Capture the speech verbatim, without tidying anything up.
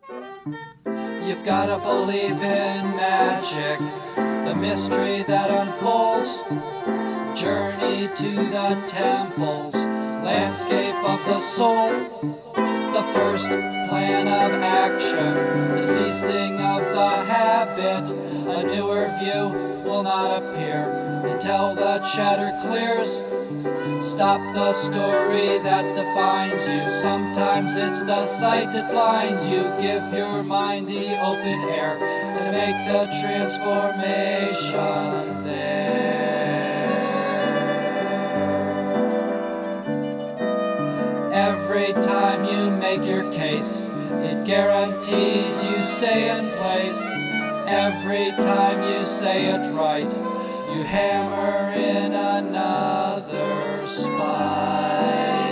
You've gotta believe in magic, the mystery that unfolds. Journey to the temples, landscape of the soul. The first plan of action, the ceasing of the habit. A newer view will not appear until the chatter clears. Stop the story that defines you. Sometimes it's the sight that blinds you. Give your mind the open air to make the transformation there. Every time you make your case, it guarantees you stay in place. Every time you say it right, you hammer in another spike.